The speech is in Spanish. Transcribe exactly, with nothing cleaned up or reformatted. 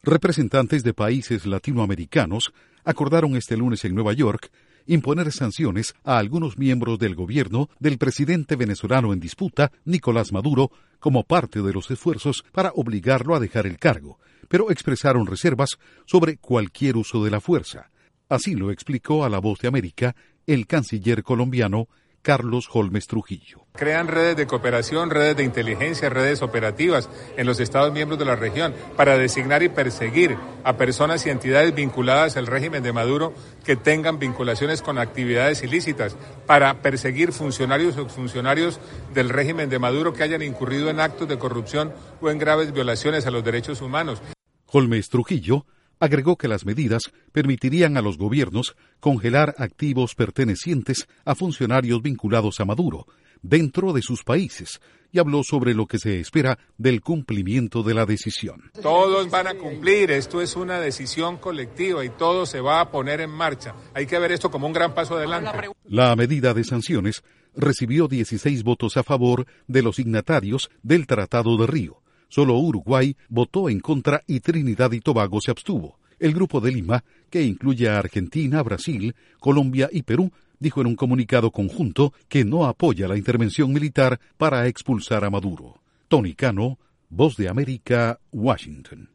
Representantes de países latinoamericanos acordaron este lunes en Nueva York imponer sanciones a algunos miembros del gobierno del presidente venezolano en disputa, Nicolás Maduro, como parte de los esfuerzos para obligarlo a dejar el cargo, pero expresaron reservas sobre cualquier uso de la fuerza. Así lo explicó a La Voz de América el canciller colombiano Carlos Holmes Trujillo. Crean redes de cooperación, redes de inteligencia, redes operativas en los Estados miembros de la región para designar y perseguir a personas y entidades vinculadas al régimen de Maduro que tengan vinculaciones con actividades ilícitas, para perseguir funcionarios o exfuncionarios del régimen de Maduro que hayan incurrido en actos de corrupción o en graves violaciones a los derechos humanos. Holmes Trujillo agregó que las medidas permitirían a los gobiernos congelar activos pertenecientes a funcionarios vinculados a Maduro dentro de sus países y habló sobre lo que se espera del cumplimiento de la decisión. Todos van a cumplir, esto es una decisión colectiva y todo se va a poner en marcha. Hay que ver esto como un gran paso adelante. La medida de sanciones recibió dieciséis votos a favor de los signatarios del Tratado de Río. Solo Uruguay votó en contra y Trinidad y Tobago se abstuvo. El Grupo de Lima, que incluye a Argentina, Brasil, Colombia y Perú, dijo en un comunicado conjunto que no apoya la intervención militar para expulsar a Maduro. Tony Cano, Voz de América, Washington.